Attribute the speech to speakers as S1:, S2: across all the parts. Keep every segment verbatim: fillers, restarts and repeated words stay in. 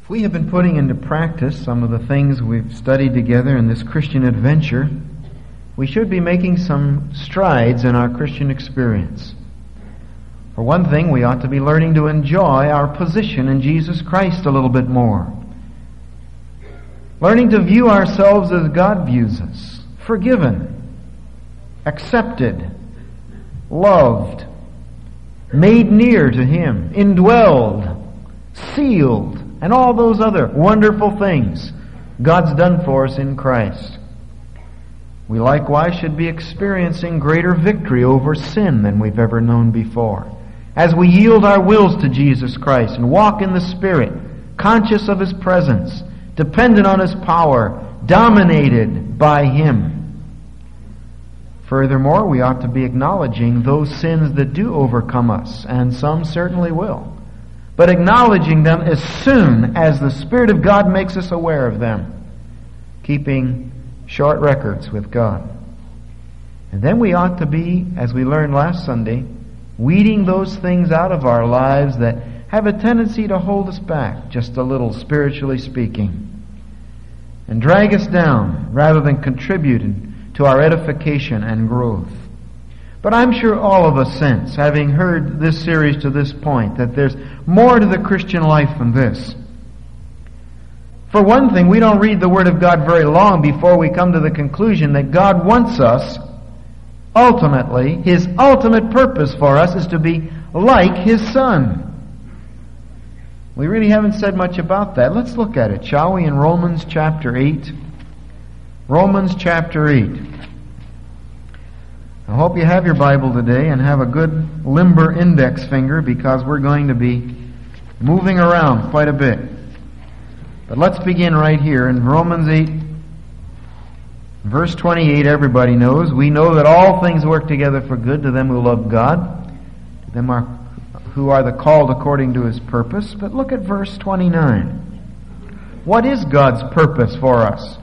S1: If we have been putting into practice some of the things we've studied together in this Christian adventure, we should be making some strides in our Christian experience. For one thing, we ought to be learning to enjoy our position in Jesus Christ a little bit more. Learning to view ourselves as God views us, forgiven, accepted, loved, made near to Him, indwelled, sealed, and all those other wonderful things God's done for us in Christ. We likewise should be experiencing greater victory over sin than we've ever known before, as we yield our wills to Jesus Christ and walk in the Spirit, conscious of His presence, dependent on His power, dominated by Him. Furthermore, we ought to be acknowledging those sins that do overcome us, and some certainly will, but acknowledging them as soon as the Spirit of God makes us aware of them, keeping short records with God. And then we ought to be, as we learned last Sunday, weeding those things out of our lives that have a tendency to hold us back just a little, spiritually speaking, and drag us down rather than contribute to our edification and growth. But I'm sure all of us sense, having heard this series to this point, that there's more to the Christian life than this. For one thing, we don't read the Word of God very long before we come to the conclusion that God wants us, ultimately, His ultimate purpose for us is to be like His Son. We really haven't said much about that. Let's look at it, shall we, in Romans chapter eight. Romans chapter eight. I hope you have your Bible today and have a good limber index finger, because we're going to be moving around quite a bit. But let's begin right here in Romans eight, verse twenty-eight. Everybody knows. We know that all things work together for good to them who love God, to them are, who are the called according to His purpose. But look at verse twenty-nine. What is God's purpose for us?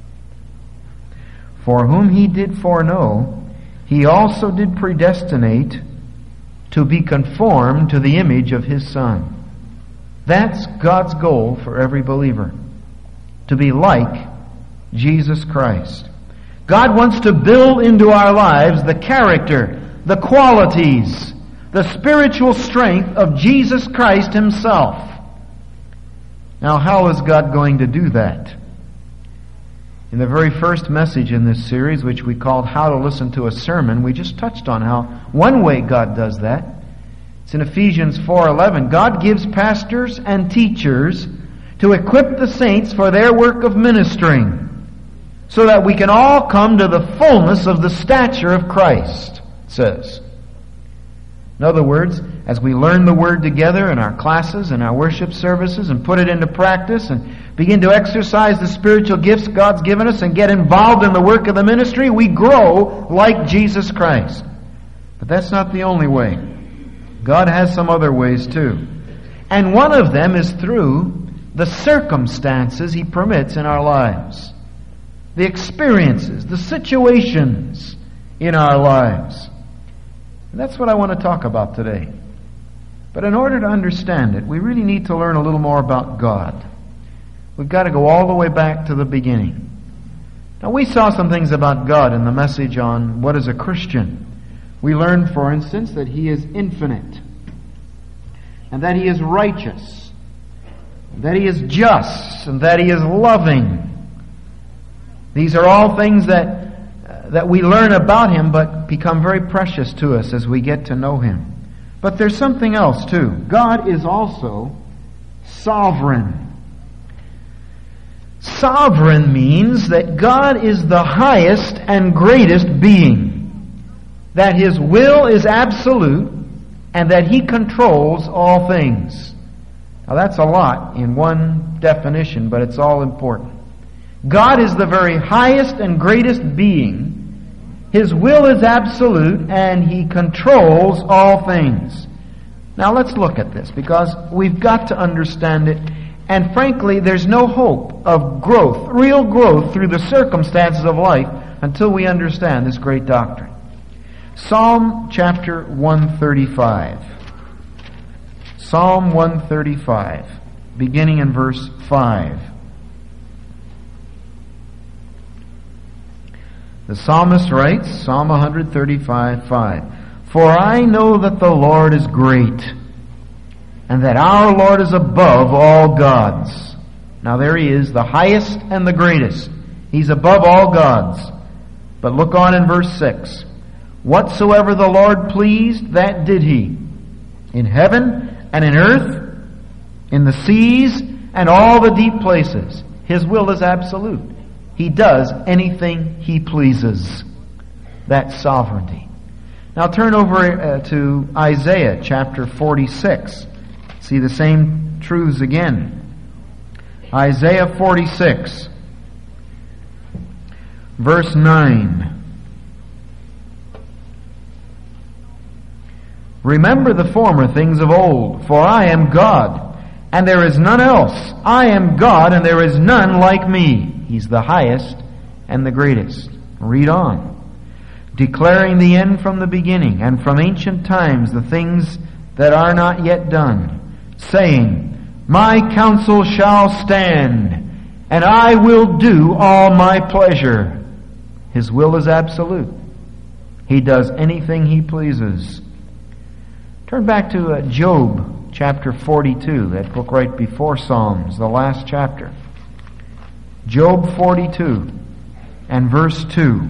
S1: For whom He did foreknow, He also did predestinate to be conformed to the image of His Son. That's God's goal for every believer, to be like Jesus Christ. God wants to build into our lives the character, the qualities, the spiritual strength of Jesus Christ Himself. Now, how is God going to do that? In the very first message in this series, which we called How to Listen to a Sermon, we just touched on how one way God does that. It's in Ephesians four eleven. God gives pastors and teachers to equip the saints for their work of ministering, so that we can all come to the fullness of the stature of Christ, it says. In other words, as we learn the Word together in our classes and our worship services and put it into practice and begin to exercise the spiritual gifts God's given us and get involved in the work of the ministry, we grow like Jesus Christ. But that's not the only way. God has some other ways too. And one of them is through the circumstances He permits in our lives. The experiences, the situations in our lives. And that's what I want to talk about today. But in order to understand it, we really need to learn a little more about God. We've got to go all the way back to the beginning. Now, we saw some things about God in the message on what is a Christian. We learned, for instance, that He is infinite, and that He is righteous, and that He is just, and that He is loving. These are all things that uh, that we learn about Him, but become very precious to us as we get to know Him. But there's something else too. God is also sovereign. Sovereign means that God is the highest and greatest being, that His will is absolute, and that He controls all things. Now that's a lot in one definition, but it's all important. God is the very highest and greatest being. His will is absolute, and He controls all things. Now let's look at this, because we've got to understand it. And frankly, there's no hope of growth, real growth through the circumstances of life, until we understand this great doctrine. Psalm chapter one thirty-five. Psalm one thirty-five. beginning in verse five. The psalmist writes, Psalm one thirty-five, five, "For I know that the Lord is great, and that our Lord is above all gods." Now there he is, the highest and the greatest. He's above all gods. But look on in verse six. "Whatsoever the Lord pleased, that did he, in heaven and in earth, in the seas and all the deep places." His will is absolute. He does anything he pleases. That's sovereignty. Now turn over uh, to Isaiah chapter forty-six. See the same truths again. Isaiah forty-six, verse nine. "Remember the former things of old, for I am God, and there is none else. I am God, and there is none like me." He's the highest and the greatest. Read on. "Declaring the end from the beginning, and from ancient times the things that are not yet done, saying, My counsel shall stand, and I will do all my pleasure." His will is absolute. He does anything he pleases. Turn back to uh, Job chapter forty-two, that book right before Psalms, the last chapter. Job forty-two and verse two.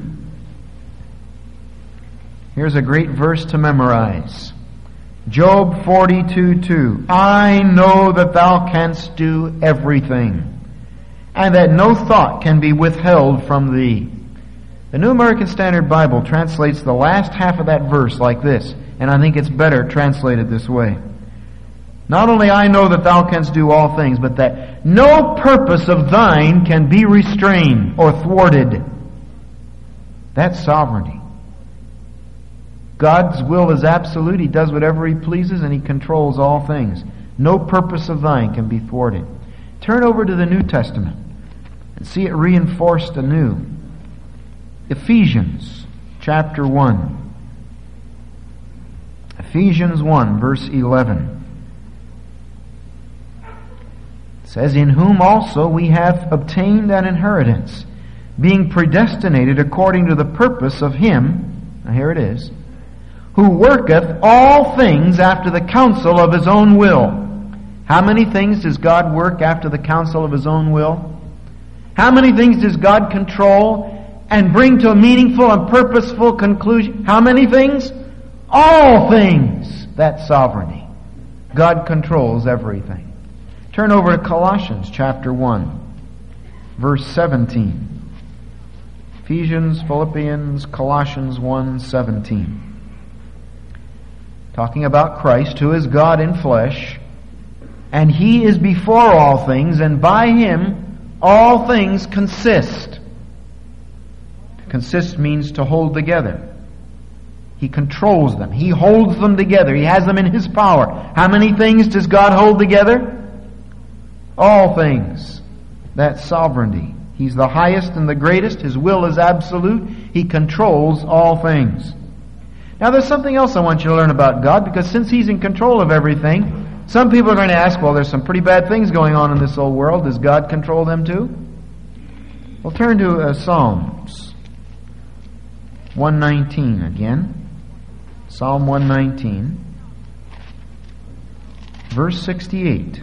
S1: Here's a great verse to memorize. Job forty-two, two. "I know that thou canst do everything, and that no thought can be withheld from thee." The New American Standard Bible translates the last half of that verse like this, and I think it's better translated this way. "Not only I know that thou canst do all things, but that no purpose of thine can be restrained or thwarted." That's sovereignty. God's will is absolute. He does whatever He pleases, and He controls all things. No purpose of thine can be thwarted. Turn over to the New Testament and see it reinforced anew. Ephesians chapter one. Ephesians one, verse eleven. It says, "In whom also we have obtained an inheritance, being predestinated according to the purpose of Him," now here it is, "who worketh all things after the counsel of His own will." How many things does God work after the counsel of His own will? How many things does God control and bring to a meaningful and purposeful conclusion? How many things? All things. That's sovereignty. God controls everything. Turn over to Colossians chapter one, verse seventeen. Ephesians, Philippians, Colossians one, seventeen. Talking about Christ, who is God in flesh, and He is before all things, and by Him all things consist. To consist means to hold together. He controls them. He holds them together. He has them in His power. How many things does God hold together? All things. That's sovereignty. He's the highest and the greatest. His will is absolute. He controls all things. Now there's something else I want you to learn about God, because since He's in control of everything, some people are going to ask, well, there's some pretty bad things going on in this old world. Does God control them too? Well, turn to uh, Psalms one nineteen again. Psalm one nineteen, verse sixty-eight.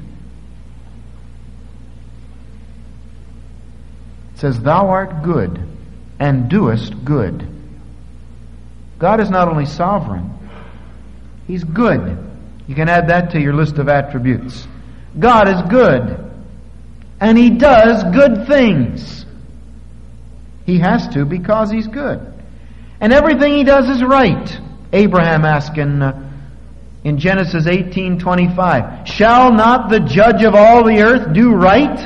S1: It says, "Thou art good, and doest good." God is not only sovereign, He's good. You can add that to your list of attributes. God is good, and He does good things. He has to, because He's good. And everything He does is right. Abraham asked in, uh, in Genesis eighteen twenty-five, "Shall not the judge of all the earth do right?"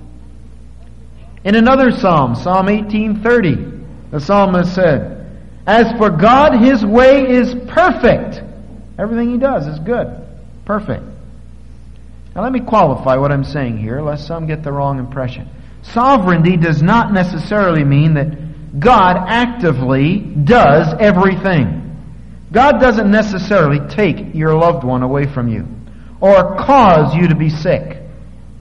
S1: In another psalm, Psalm eighteen thirty, the psalmist said, "As for God, His way is perfect." Everything He does is good, perfect. Now let me qualify what I'm saying here, lest some get the wrong impression. Sovereignty does not necessarily mean that God actively does everything. God doesn't necessarily take your loved one away from you or cause you to be sick.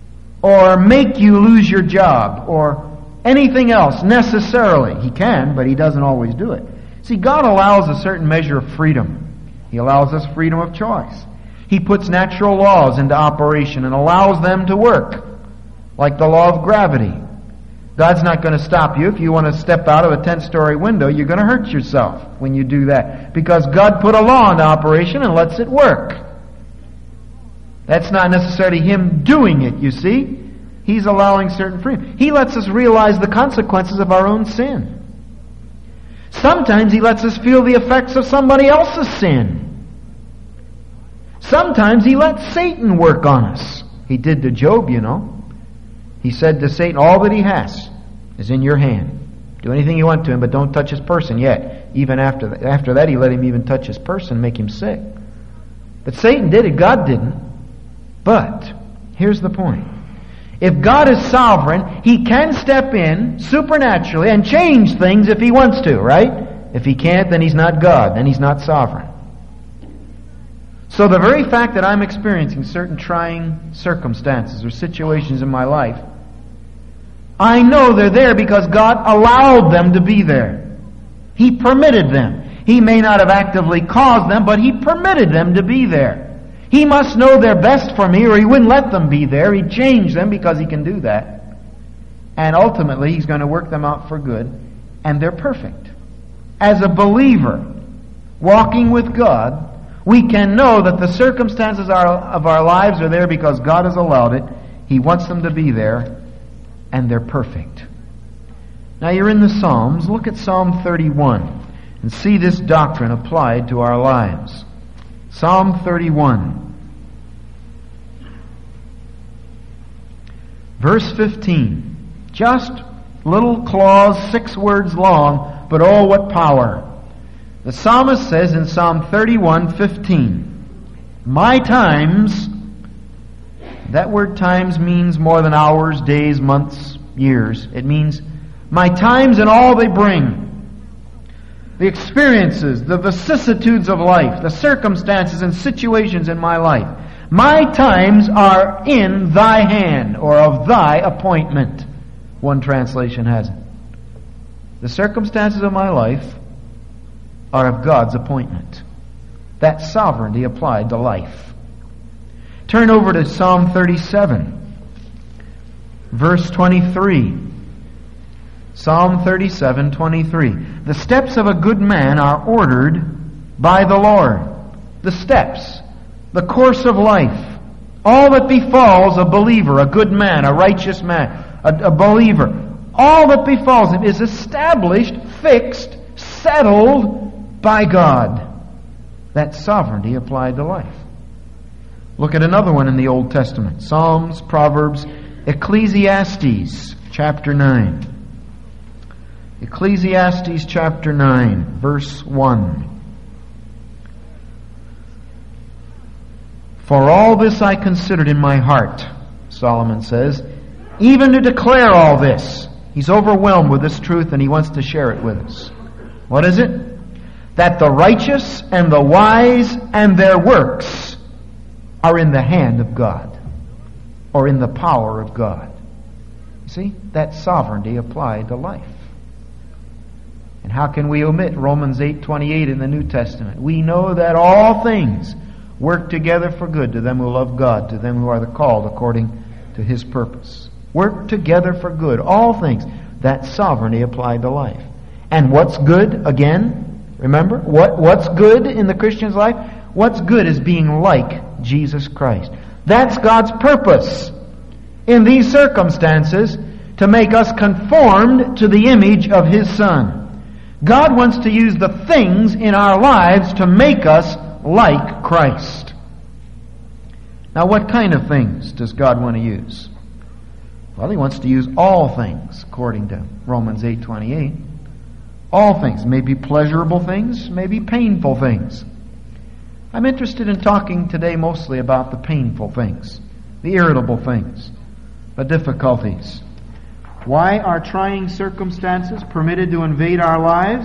S1: or make you lose your job, or anything else necessarily. He can, but He doesn't always do it. See, God allows a certain measure of freedom. He allows us freedom of choice. He puts natural laws into operation and allows them to work, like the law of gravity. God's not going to stop you. If you want to step out of a ten-story window, you're going to hurt yourself when you do that, because God put a law into operation and lets it work. That's not necessarily Him doing it, you see. He's allowing certain freedom. He lets us realize the consequences of our own sin. Sometimes He lets us feel the effects of somebody else's sin. Sometimes He lets Satan work on us. He did to Job, you know. He said to Satan, all that he has is in your hand. Do anything you want to him, but don't touch his person yet. Even after that, after that, he let him even touch his person, make him sick. But Satan did it, God didn't. But, here's the point. If God is sovereign, He can step in supernaturally and change things if He wants to, right? If He can't, then He's not God, then He's not sovereign. So the very fact that I'm experiencing certain trying circumstances or situations in my life, I know they're there because God allowed them to be there. He permitted them. He may not have actively caused them, but He permitted them to be there. He must know they're best for me, or He wouldn't let them be there. He'd change them because He can do that. And ultimately, He's going to work them out for good, and they're perfect. As a believer, walking with God, we can know that the circumstances of our lives are there because God has allowed it. He wants them to be there, and they're perfect. Now you're in the Psalms. Look at Psalm thirty-one and see this doctrine applied to our lives. Psalm thirty-one, verse fifteen. Just little clause, six words long, but oh, what power. The psalmist says in Psalm thirty-one fifteen, my times, that word times means more than hours, days, months, years. It means my times and all they bring. The experiences, the vicissitudes of life, the circumstances and situations in my life. My times are in Thy hand, or of Thy appointment. One translation has it. The circumstances of my life are of God's appointment. That sovereignty applied to life. Turn over to Psalm thirty-seven, verse twenty-three. Psalm thirty-seven, twenty-three. The steps of a good man are ordered by the Lord. The steps, the course of life, all that befalls a believer, a good man, a righteous man, a, a believer, all that befalls him is established, fixed, settled by God. That sovereignty applied to life. Look at another one in the Old Testament. Psalms, Proverbs, Ecclesiastes, chapter nine. Ecclesiastes chapter nine, verse one. For all this I considered in my heart, Solomon says, even to declare all this. He's overwhelmed with this truth and he wants to share it with us. What is it? That the righteous and the wise and their works are in the hand of God, or in the power of God. You see, that sovereignty applied to life. And how can we omit Romans eight twenty-eight in the New Testament? We know that all things work together for good to them who love God, to them who are the called according to His purpose. Work together for good. All things. That sovereignty applied to life. And what's good, again, remember, what, what's good in the Christian's life? What's good is being like Jesus Christ. That's God's purpose in these circumstances, to make us conformed to the image of His Son. God wants to use the things in our lives to make us like Christ. Now, what kind of things does God want to use? Well, He wants to use all things, according to Romans eight twenty-eight. All things. Maybe pleasurable things, maybe painful things. I'm interested in talking today mostly about the painful things, the irritable things, the difficulties. Why are trying circumstances permitted to invade our lives?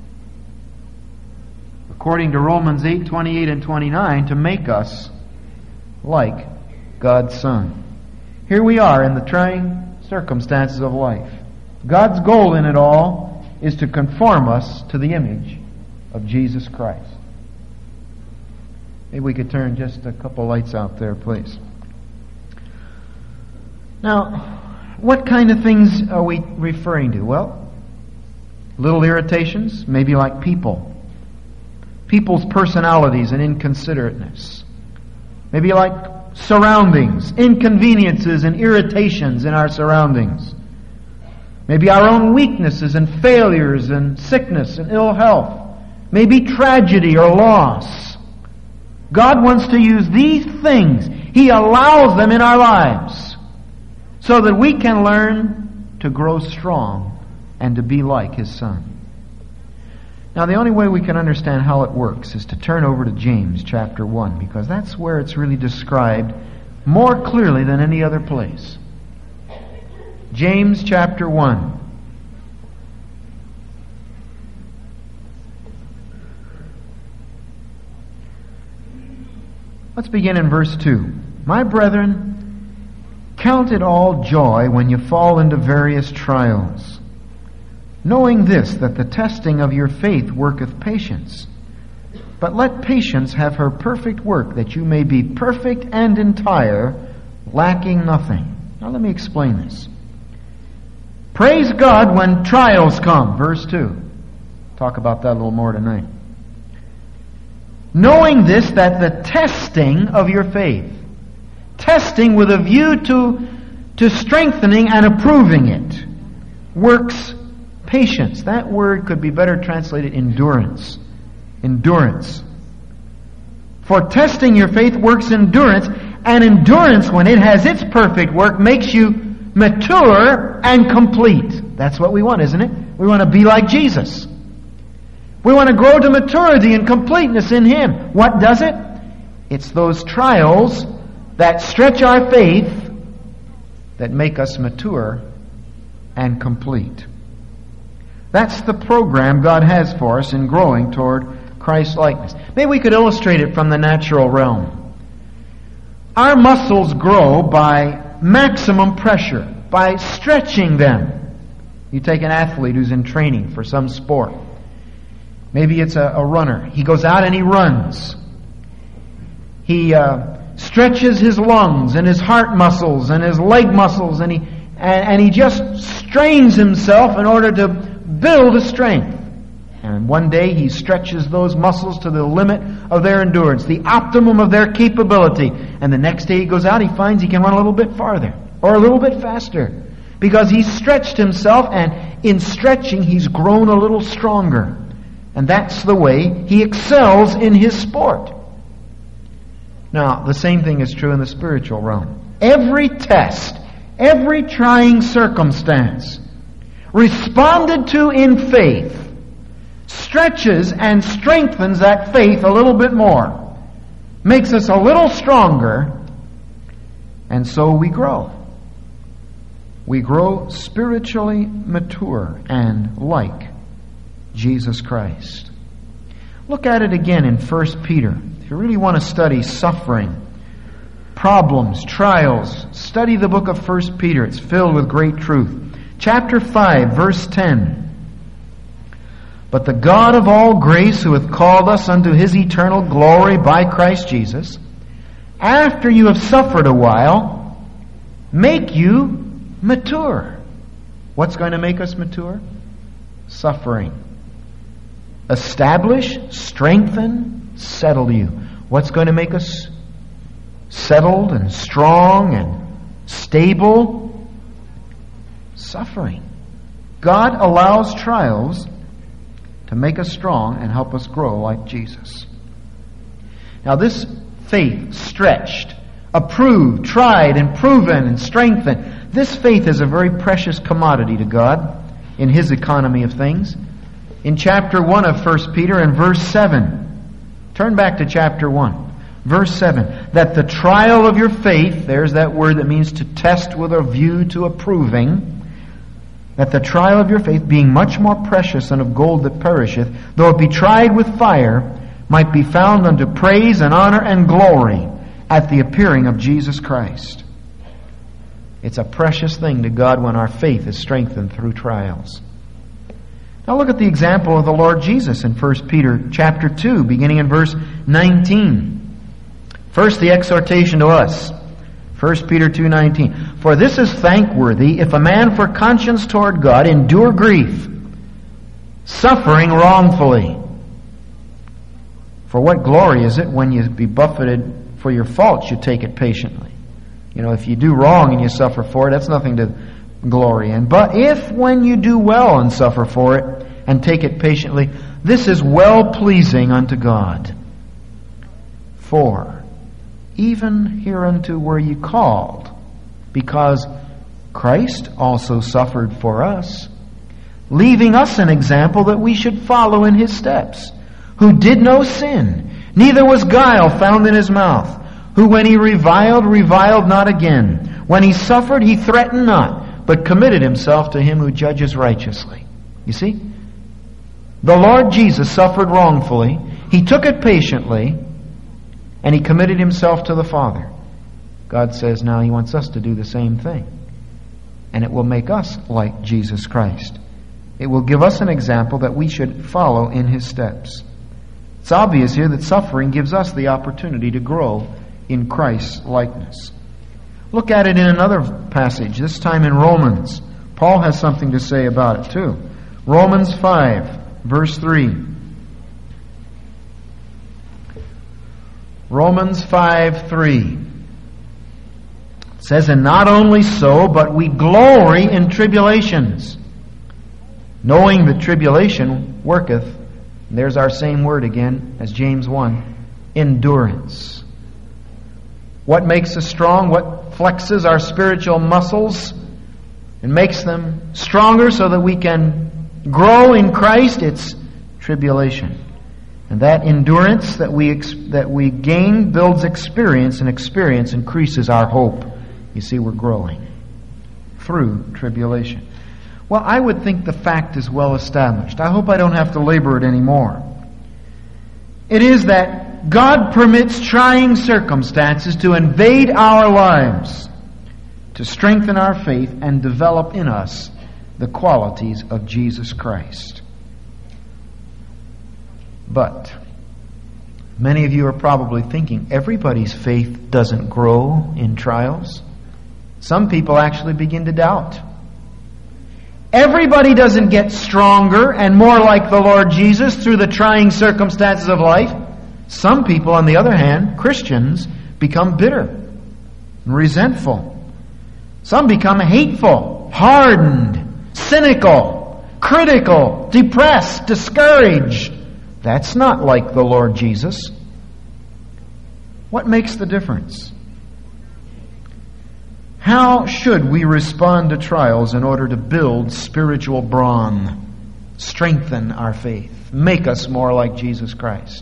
S1: According to Romans eight twenty-eight and twenty-nine, to make us like God's Son. Here we are in the trying circumstances of life. God's goal in it all is to conform us to the image of Jesus Christ. Maybe we could turn just a couple lights out there, please. Now, what kind of things are we referring to? Well, little irritations, maybe like people. People's personalities and inconsiderateness. Maybe like surroundings, inconveniences and irritations in our surroundings. Maybe our own weaknesses and failures and sickness and ill health. Maybe tragedy or loss. God wants to use these things. He allows them in our lives so that we can learn to grow strong and to be like His Son. Now, the only way we can understand how it works is to turn over to James chapter one, because that's where it's really described more clearly than any other place. James chapter one. Let's begin in verse two. My brethren, count it all joy when you fall into various trials, knowing this, that the testing of your faith worketh patience. But let patience have her perfect work, that you may be perfect and entire, lacking nothing. Now let me explain this. Praise God when trials come, verse two. Talk about that a little more tonight. Knowing this, that the testing of your faith, testing with a view to, to strengthening and approving it, works patience. That word could be better translated endurance. Endurance. For testing your faith works endurance, and endurance, when it has its perfect work, makes you mature and complete. That's what we want, isn't it? We want to be like Jesus. We want to grow to maturity and completeness in Him. What does it? It's those trials that stretch our faith that make us mature and complete. That's the program God has for us in growing toward Christ-likeness. Maybe we could illustrate it from the natural realm. Our muscles grow by maximum pressure, by stretching them. You take an athlete who's in training for some sport. Maybe it's a, a runner. He goes out and he runs. He uh, stretches his lungs and his heart muscles and his leg muscles, and he and, and he just strains himself in order to build a strength. And one day he stretches those muscles to the limit of their endurance, the optimum of their capability. And the next day he goes out, he finds he can run a little bit farther or a little bit faster, because he's stretched himself, and in stretching he's grown a little stronger. And that's the way he excels in his sport. Now, the same thing is true in the spiritual realm. Every test, every trying circumstance, responded to in faith, stretches and strengthens that faith a little bit more, makes us a little stronger, and so we grow. We grow spiritually mature and like Jesus Christ. Look at it again in First Peter. If you really want to study suffering, problems, trials, study the book of First Peter. It's filled with great truth. Chapter five, verse ten. But the God of all grace, who hath called us unto His eternal glory by Christ Jesus, after you have suffered a while, make you mature. What's going to make us mature? Suffering. Establish, strengthen, settle you. What's going to make us settled and strong and stable? Suffering. God allows trials to make us strong and help us grow like Jesus. Now this faith, stretched, approved, tried, and proven, and strengthened, this faith is a very precious commodity to God in His economy of things. In chapter one of First Peter and verse seven, turn back to chapter one, verse seven, that the trial of your faith, there's that word that means to test with a view to approving, that the trial of your faith, being much more precious than of gold that perisheth, though it be tried with fire, might be found unto praise and honor and glory at the appearing of Jesus Christ. It's a precious thing to God when our faith is strengthened through trials. Now look at the example of the Lord Jesus in First Peter chapter two, beginning in verse nineteen. First, the exhortation to us. First Peter two nineteen. For this is thankworthy, if a man for conscience toward God endure grief, suffering wrongfully. For what glory is it when you be buffeted for your faults, you take it patiently? You know, if you do wrong and you suffer for it, that's nothing to glory in. But if when you do well and suffer for it, and take it patiently, this is well-pleasing unto God. For even hereunto were ye called, because Christ also suffered for us, leaving us an example that we should follow in His steps, who did no sin, neither was guile found in His mouth, who when He reviled, reviled not again. When He suffered, He threatened not, but committed Himself to Him who judges righteously. You see? The Lord Jesus suffered wrongfully. He took it patiently, and He committed Himself to the Father. God says now He wants us to do the same thing. And it will make us like Jesus Christ. It will give us an example that we should follow in His steps. It's obvious here that suffering gives us the opportunity to grow in Christ's likeness. Look at it in another passage, this time in Romans. Paul has something to say about it too. Romans five, verse three. Romans five, three. It says, and not only so, but we glory in tribulations, knowing that tribulation worketh, and there's our same word again as James one, endurance. What makes us strong? What flexes our spiritual muscles and makes them stronger so that we can grow in Christ? It's tribulation. And that endurance that we ex- that we gain builds experience, and experience increases our hope. You see, we're growing through tribulation. Well, I would think the fact is well established. I hope I don't have to labor it anymore. It is that God permits trying circumstances to invade our lives, to strengthen our faith and develop in us the qualities of Jesus Christ. But many of you are probably thinking, everybody's faith doesn't grow in trials. Some people actually begin to doubt. Everybody doesn't get stronger and more like the Lord Jesus through the trying circumstances of life. Some people, on the other hand, Christians, become bitter and resentful. Some become hateful, hardened, cynical, critical, depressed, discouraged. That's not like the Lord Jesus. What makes the difference? How should we respond to trials in order to build spiritual brawn, strengthen our faith, make us more like Jesus Christ?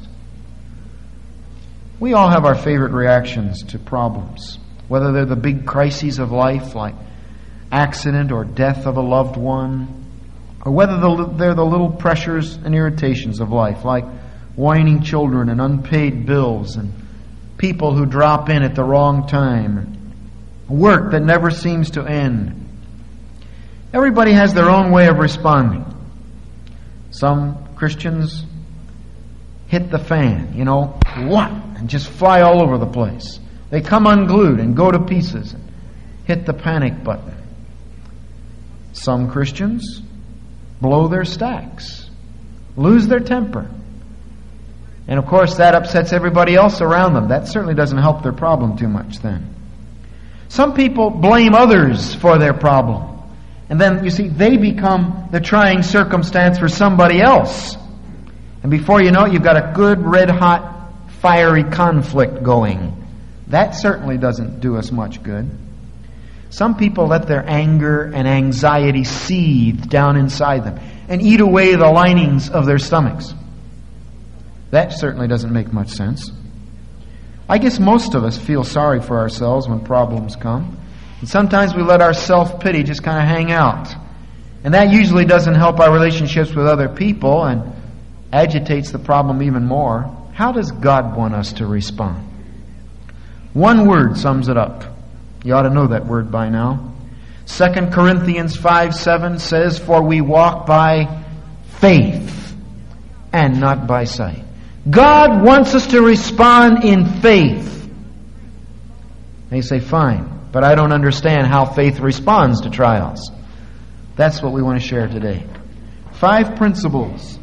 S1: We all have our favorite reactions to problems, whether they're the big crises of life like accident or death of a loved one, or whether they're the little pressures and irritations of life like whining children and unpaid bills and people who drop in at the wrong time, work that never seems to end. Everybody has their own way of responding. Some Christians hit the fan, you know, what? And just fly all over the place. They come unglued and go to pieces and hit the panic button. Some Christians blow their stacks, lose their temper. And of course that upsets everybody else around them. That certainly doesn't help their problem too much then. Some people blame others for their problem. And then, you see, they become the trying circumstance for somebody else. And before you know it, you've got a good, red-hot, fiery conflict going. That certainly doesn't do us much good. Some people let their anger and anxiety seethe down inside them and eat away the linings of their stomachs. That certainly doesn't make much sense. I guess most of us feel sorry for ourselves when problems come. And sometimes we let our self-pity just kind of hang out. And that usually doesn't help our relationships with other people and agitates the problem even more. How does God want us to respond? One word sums it up. You ought to know that word by now. Second Corinthians five seven says, "For we walk by faith and not by sight." God wants us to respond in faith. And you say, fine, but I don't understand how faith responds to trials. That's what we want to share today. Five principles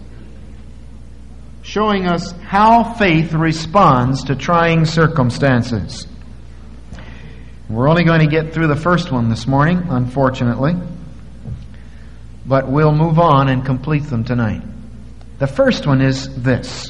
S1: showing us how faith responds to trying circumstances. We're only going to get through the first one this morning, unfortunately. But we'll move on and complete them tonight. The first one is this.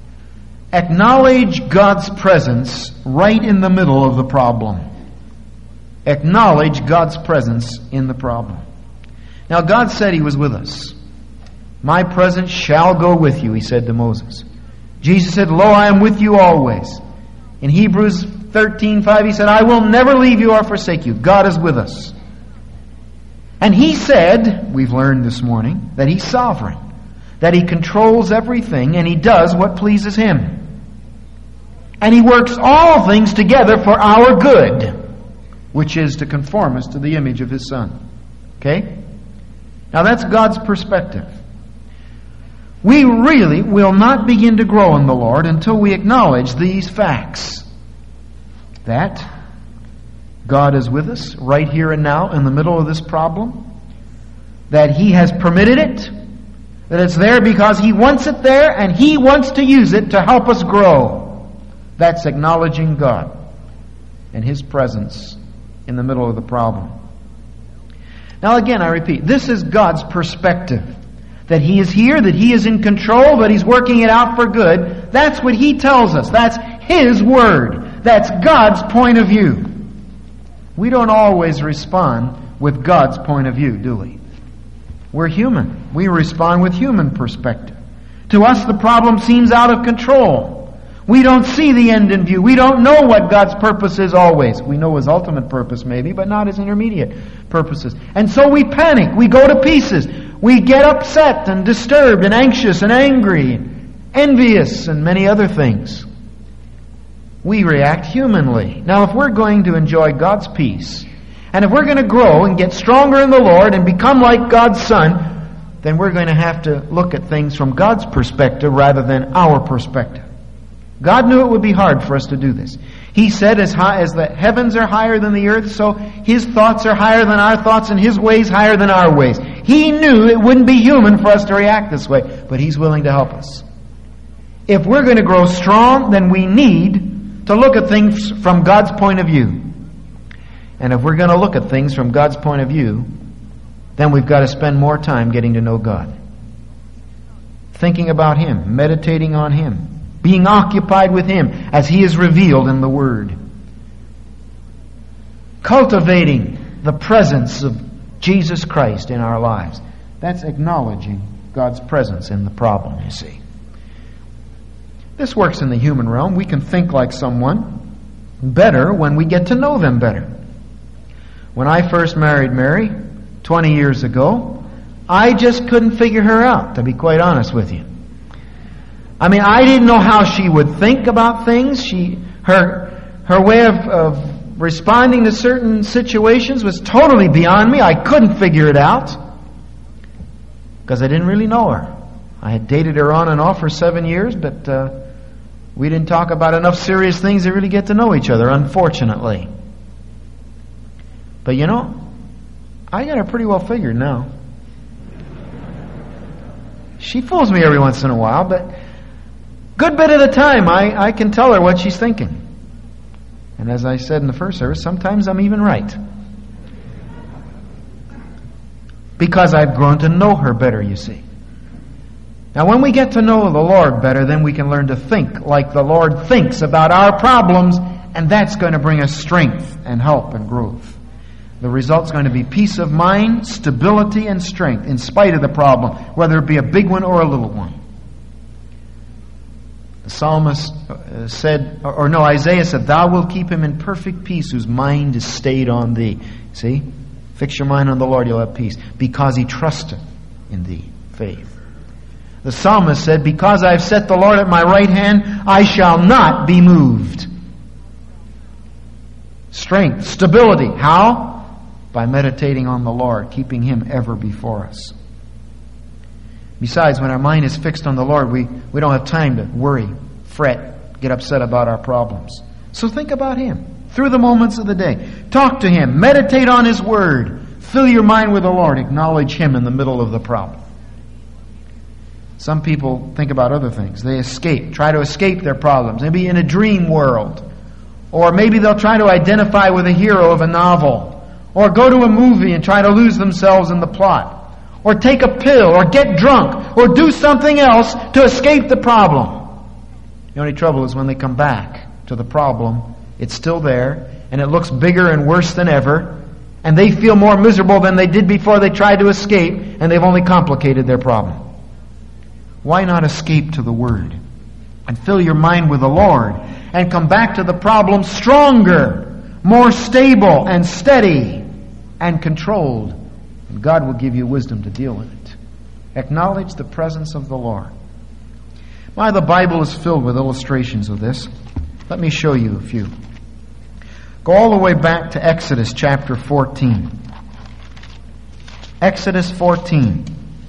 S1: Acknowledge God's presence right in the middle of the problem. Acknowledge God's presence in the problem. Now, God said He was with us. My presence shall go with you, He said to Moses. Jesus said, Lo, I am with you always. In Hebrews thirteen five, He said, I will never leave you or forsake you. God is with us. And He said, we've learned this morning, that He's sovereign, that He controls everything, and He does what pleases Him. And He works all things together for our good, which is to conform us to the image of His Son. Okay? Now that's God's perspective. We really will not begin to grow in the Lord until we acknowledge these facts. That God is with us right here and now in the middle of this problem. That He has permitted it. That it's there because He wants it there and He wants to use it to help us grow. That's acknowledging God and His presence in the middle of the problem. Now again, I repeat, this is God's perspective. That He is here, that He is in control, that He's working it out for good. That's what He tells us. That's His Word. That's God's point of view. We don't always respond with God's point of view, do we? We're human. We respond with human perspective. To us, the problem seems out of control. We don't see the end in view. We don't know what God's purpose is always. We know His ultimate purpose maybe, but not His intermediate purposes. And so we panic. We go to pieces. We get upset and disturbed and anxious and angry and envious and many other things. We react humanly. Now, if we're going to enjoy God's peace, and if we're going to grow and get stronger in the Lord and become like God's Son, then we're going to have to look at things from God's perspective rather than our perspective. God knew it would be hard for us to do this. He said, as high as the heavens are higher than the earth, so His thoughts are higher than our thoughts and His ways higher than our ways. He knew it wouldn't be human for us to react this way, but He's willing to help us. If we're going to grow strong, then we need to look at things from God's point of view. And if we're going to look at things from God's point of view, then we've got to spend more time getting to know God. Thinking about Him, meditating on Him. Being occupied with Him as He is revealed in the Word. Cultivating the presence of Jesus Christ in our lives. That's acknowledging God's presence in the problem, you see. This works in the human realm. We can think like someone better when we get to know them better. When I first married Mary, twenty years ago, I just couldn't figure her out, to be quite honest with you. I mean, I didn't know how she would think about things. She, her, her way of, of responding to certain situations was totally beyond me. I couldn't figure it out because I didn't really know her. I had dated her on and off for seven years, but uh, we didn't talk about enough serious things to really get to know each other, unfortunately. But you know, I got her pretty well figured now. She fools me every once in a while, but good bit of the time, I, I can tell her what she's thinking. And as I said in the first service, sometimes I'm even right. Because I've grown to know her better, you see. Now, when we get to know the Lord better, then we can learn to think like the Lord thinks about our problems, and that's going to bring us strength and help and growth. The result's going to be peace of mind, stability, and strength in spite of the problem, whether it be a big one or a little one. The psalmist said, or, or no, Isaiah said, Thou wilt keep him in perfect peace whose mind is stayed on Thee. See? Fix your mind on the Lord, you'll have peace. Because he trusted in Thee. Faith. The psalmist said, Because I have set the Lord at my right hand, I shall not be moved. strength, stability. How? By meditating on the Lord, keeping Him ever before us. Besides, when our mind is fixed on the Lord, we, we don't have time to worry, fret, get upset about our problems. So think about Him through the moments of the day. Talk to Him. Meditate on His Word. Fill your mind with the Lord. Acknowledge Him in the middle of the problem. Some people think about other things. They escape, try to escape their problems. Maybe in a dream world. Or maybe they'll try to identify with a hero of a novel. Or go to a movie and try to lose themselves in the plot. Or take a pill, or get drunk, or do something else to escape the problem. The only trouble is when they come back to the problem, it's still there, and it looks bigger and worse than ever, and they feel more miserable than they did before they tried to escape, and they've only complicated their problem. Why not escape to the Word and fill your mind with the Lord and come back to the problem stronger, more stable and steady and controlled? And God will give you wisdom to deal with it. Acknowledge the presence of the Lord. Why, the Bible is filled with illustrations of this. Let me show you a few. Go all the way back to Exodus chapter fourteen. Exodus fourteen.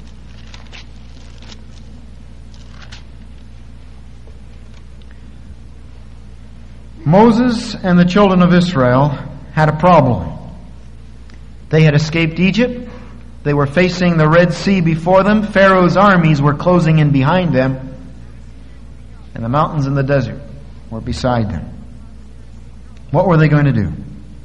S1: Moses and the children of Israel had a problem. They had escaped Egypt. They were facing the Red Sea before them. Pharaoh's armies were closing in behind them. And the mountains in the desert were beside them. What were they going to do?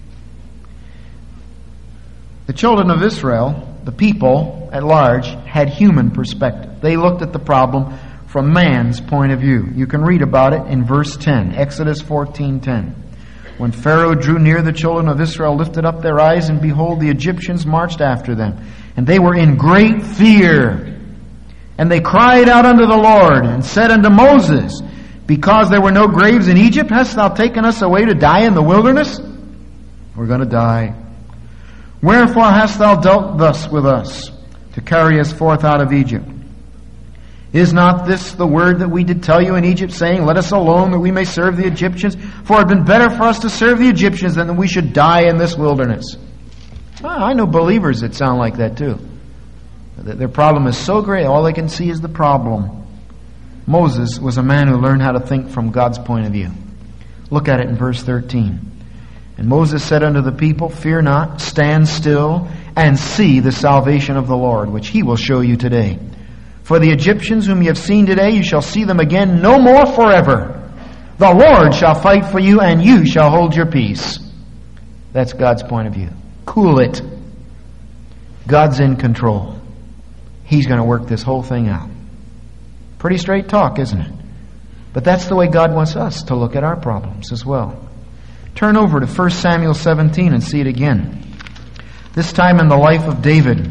S1: The children of Israel, the people at large, had human perspective. They looked at the problem from man's point of view. You can read about it in verse ten, Exodus fourteen ten. When Pharaoh drew near, the children of Israel lifted up their eyes, and behold, the Egyptians marched after them. And they were in great fear. And they cried out unto the Lord, and said unto Moses, Because there were no graves in Egypt, hast thou taken us away to die in the wilderness? We're going to die. Wherefore hast thou dealt thus with us, to carry us forth out of Egypt? Is not this the word that we did tell you in Egypt, saying, Let us alone, that we may serve the Egyptians? For it had been better for us to serve the Egyptians than that we should die in this wilderness. Well, I know believers that sound like that too. Their problem is so great, all they can see is the problem. Moses was a man who learned how to think from God's point of view. Look at it in verse thirteen. And Moses said unto the people, Fear not, stand still, and see the salvation of the Lord, which He will show you today. For the Egyptians whom you have seen today, you shall see them again no more forever. The Lord shall fight for you, and you shall hold your peace. That's God's point of view. Cool it. God's in control. He's going to work this whole thing out. Pretty straight talk, isn't it? But that's the way God wants us to look at our problems as well. Turn over to First Samuel seventeen and see it again. This time in the life of David.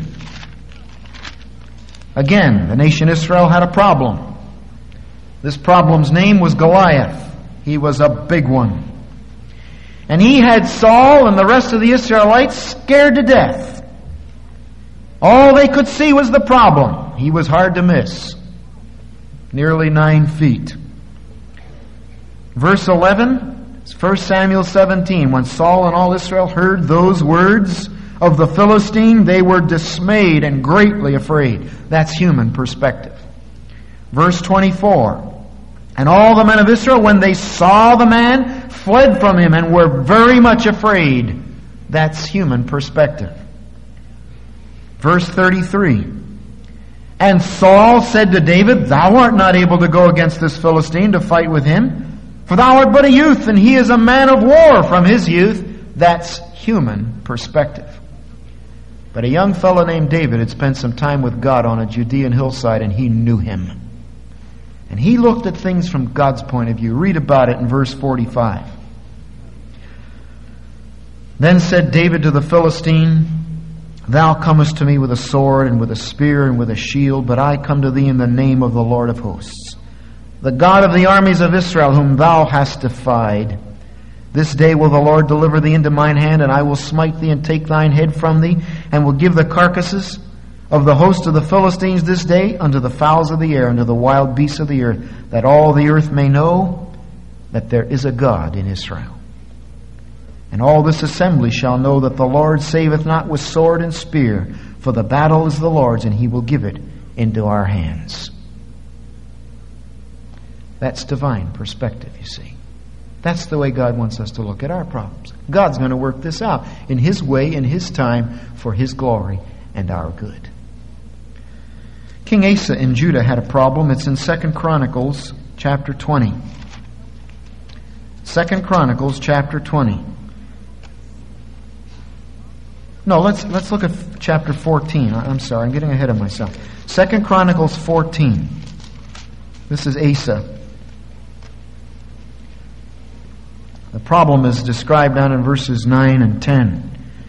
S1: Again, the nation Israel had a problem. This problem's name was Goliath. He was a big one. And he had Saul and the rest of the Israelites scared to death. All they could see was the problem. He was hard to miss. Nearly nine feet. Verse eleven, First Samuel seventeen. When Saul and all Israel heard those words of the Philistine, they were dismayed and greatly afraid. That's human perspective. Verse twenty-four. And all the men of Israel, when they saw the man, fled from him and were very much afraid. That's human perspective. Verse thirty-three. And Saul said to David, Thou art not able to go against this Philistine to fight with him, for thou art but a youth, and he is a man of war from his youth. That's human perspective. But a young fellow named David had spent some time with God on a Judean hillside, and he knew Him. And he looked at things from God's point of view. Read about it in verse forty-five. Then said David to the Philistine, Thou comest to me with a sword and with a spear and with a shield, but I come to thee in the name of the Lord of hosts, the God of the armies of Israel, whom thou hast defied. This day will the Lord deliver thee into mine hand, and I will smite thee and take thine head from thee, and will give the carcasses of the host of the Philistines this day unto the fowls of the air, unto the wild beasts of the earth, that all the earth may know that there is a God in Israel. And all this assembly shall know that the Lord saveth not with sword and spear, for the battle is the Lord's, and he will give it into our hands. That's divine perspective, you see. That's the way God wants us to look at our problems. God's going to work this out in his way, in his time, for his glory and our good. King Asa in Judah had a problem. It's in Second Chronicles chapter twenty. Second Chronicles chapter twenty. No, let's let's look at chapter fourteen. I'm sorry, I'm getting ahead of myself. Second Chronicles fourteen. This is Asa. The problem is described down in verses nine and ten.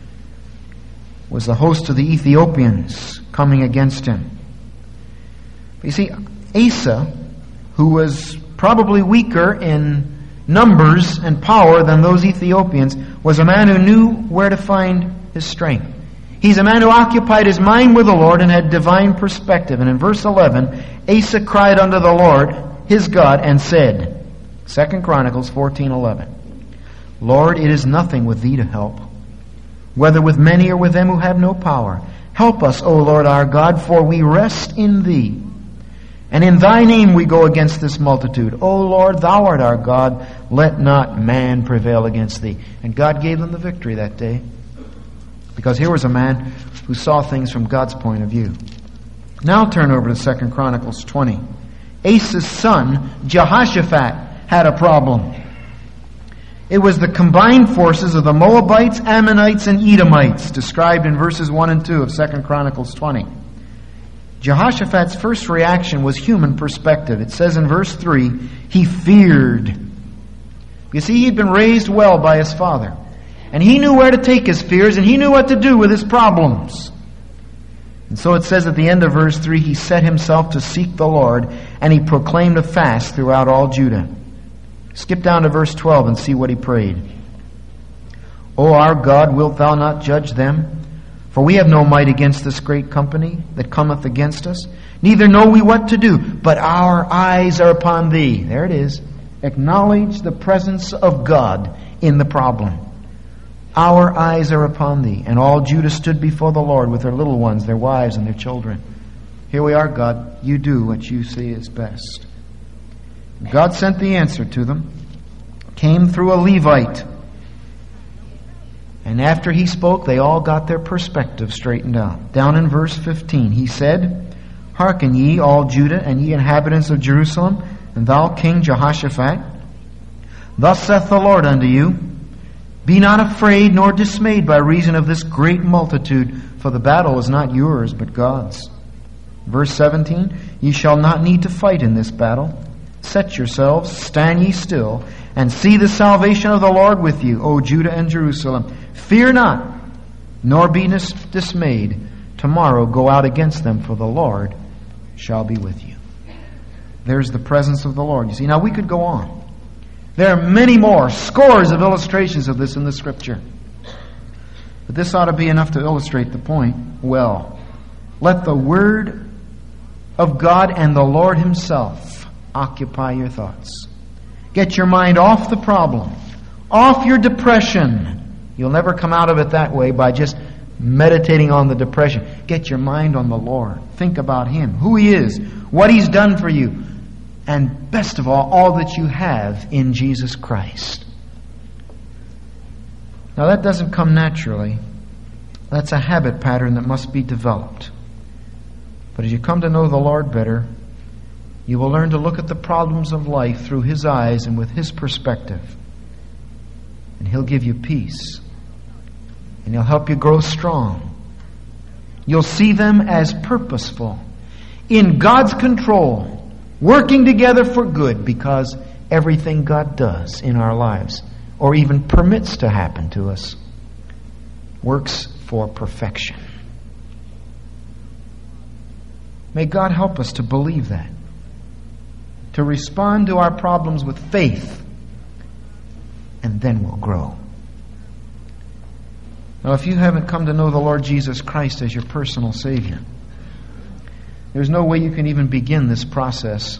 S1: Was the host of the Ethiopians coming against him. But you see, Asa, who was probably weaker in numbers and power than those Ethiopians, was a man who knew where to find his strength. He's a man who occupied his mind with the Lord and had divine perspective. And in verse eleven, Asa cried unto the Lord, his God, and said, Second Chronicles fourteen eleven, Lord, it is nothing with thee to help, whether with many or with them who have no power. Help us, O Lord our God, for we rest in thee. And in thy name we go against this multitude. O Lord, thou art our God. Let not man prevail against thee. And God gave them the victory that day. Because here was a man who saw things from God's point of view. Now turn over to Second Chronicles twenty. Asa's son, Jehoshaphat, had a problem. It was the combined forces of the Moabites, Ammonites, and Edomites, described in verses one and two of Second Chronicles twenty. Jehoshaphat's first reaction was human perspective. It says in verse three, he feared. You see, he'd been raised well by his father. And he knew where to take his fears, and he knew what to do with his problems. And so it says at the end of verse three, he set himself to seek the Lord, and he proclaimed a fast throughout all Judah. Skip down to verse twelve and see what he prayed. O our God, wilt thou not judge them? For we have no might against this great company that cometh against us. Neither know we what to do, but our eyes are upon thee. There it is. Acknowledge the presence of God in the problem. Our eyes are upon thee. And all Judah stood before the Lord with their little ones, their wives, and their children. Here we are, God. You do what you see is best. God sent the answer to them. Came through a Levite. And after he spoke, they all got their perspective straightened out. Down in verse fifteen, he said, Hearken ye, all Judah, and ye inhabitants of Jerusalem, and thou, King Jehoshaphat. Thus saith the Lord unto you, Be not afraid nor dismayed by reason of this great multitude, for the battle is not yours, but God's. Verse seventeen, Ye shall not need to fight in this battle. Set yourselves, stand ye still, and see the salvation of the Lord with you, O Judah and Jerusalem. Fear not, nor be dismayed. Tomorrow go out against them, for the Lord shall be with you. There's the presence of the Lord. You see, now we could go on. There are many more, scores of illustrations of this in the Scripture. But this ought to be enough to illustrate the point well. Let the Word of God and the Lord Himself occupy your thoughts. Get your mind off the problem, off your depression. You'll never come out of it that way by just meditating on the depression. Get your mind on the Lord. Think about Him, who He is, what He's done for you, and best of all, all that you have in Jesus Christ. Now that doesn't come naturally. That's a habit pattern that must be developed. But as you come to know the Lord better, you will learn to look at the problems of life through His eyes and with His perspective. And He'll give you peace. And He'll help you grow strong. You'll see them as purposeful, in God's control, working together for good, because everything God does in our lives, or even permits to happen to us, works for perfection. May God help us to believe that, to respond to our problems with faith, and then we'll grow. Now, if you haven't come to know the Lord Jesus Christ as your personal Savior, there's no way you can even begin this process.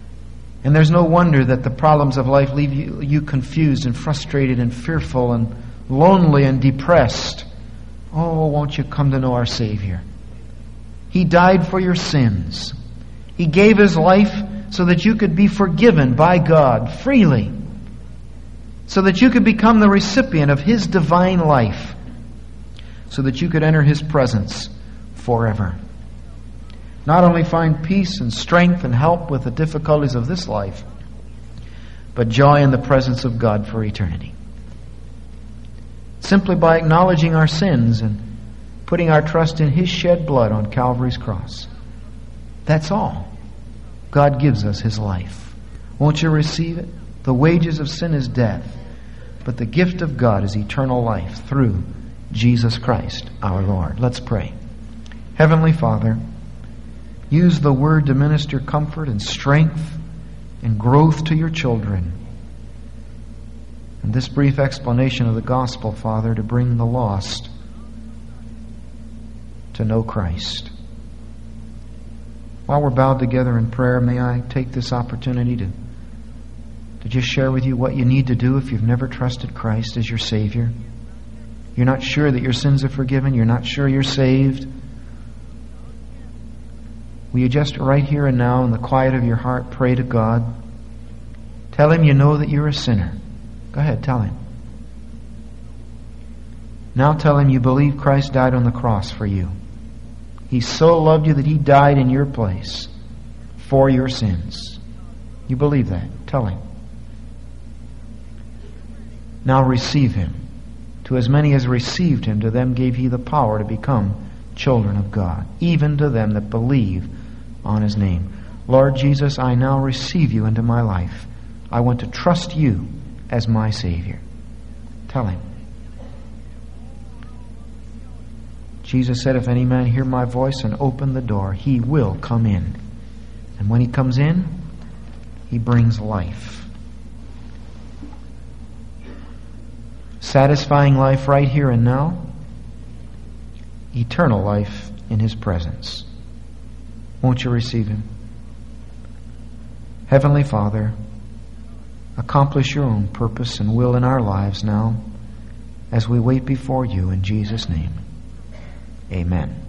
S1: And there's no wonder that the problems of life leave you, you confused and frustrated and fearful and lonely and depressed, oh, won't you come to know our Savior? He died for your sins. He gave His life so that you could be forgiven by God freely, so that you could become the recipient of His divine life, so that you could enter His presence forever. Not only find peace and strength and help with the difficulties of this life, but joy in the presence of God for eternity. Simply by acknowledging our sins and putting our trust in His shed blood on Calvary's cross. That's all. God gives us His life. Won't you receive it? The wages of sin is death, but the gift of God is eternal life through Jesus Christ our Lord. Let's pray. Heavenly Father, use the Word to minister comfort and strength and growth to your children. And this brief explanation of the gospel, Father, to bring the lost to know Christ. While we're bowed together in prayer, may I take this opportunity to, to just share with you what you need to do if you've never trusted Christ as your Savior. You're not sure that your sins are forgiven. You're not sure you're saved. Will you just right here and now in the quiet of your heart pray to God? Tell Him you know that you're a sinner. Go ahead, tell Him. Now tell Him you believe Christ died on the cross for you. He so loved you that He died in your place for your sins. You believe that? Tell Him. Now receive Him. To as many as received Him, to them gave He the power to become children of God, even to them that believe on His name. Lord Jesus, I now receive You into my life. I want to trust You as my Savior. Tell Him. Jesus said, if any man hear my voice and open the door, he will come in. And when he comes in, he brings life. Satisfying life right here and now. Eternal life in His presence. Won't you receive Him? Heavenly Father, accomplish Your own purpose and will in our lives now as we wait before You in Jesus' name. Amen.